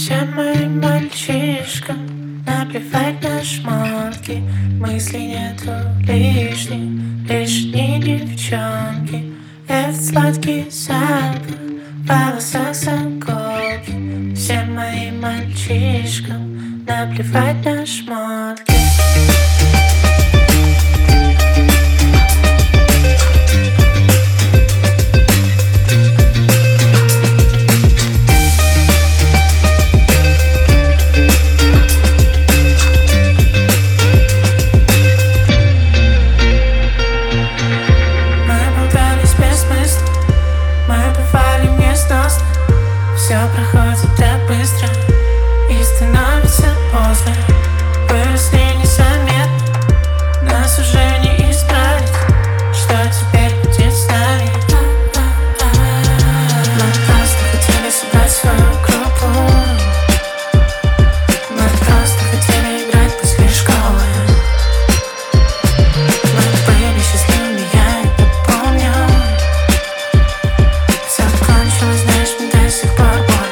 Всем моим мальчишкам наплевать на шмотки. Мыслей нету лишних, лишь одни девчонки. Этот сладкий запах в волосах заколки. Всем моим мальчишкам наплевать на шмотки. Все проходит так быстро и становится поздно. Выросли незаметно, нас уже не исправить. Что теперь будет с нами? Мы просто хотели собрать свою группу. Мы просто хотели играть после школы. Мы были счастливыми, я это помню. Все закончилось, знаешь, мне до сих пор.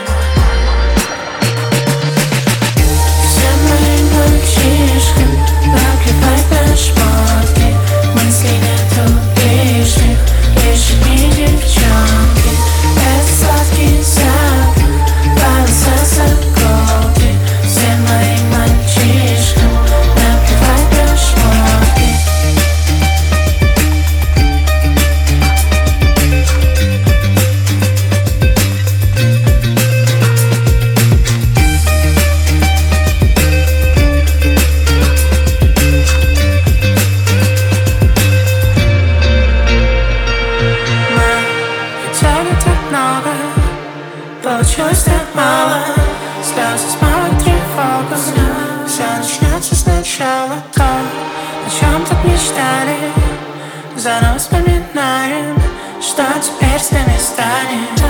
Получилось так мало, слезы смывают тревогу. Все начнется сначала, то, о чем так мечтали. Заново вспоминаем, что теперь с нами станет.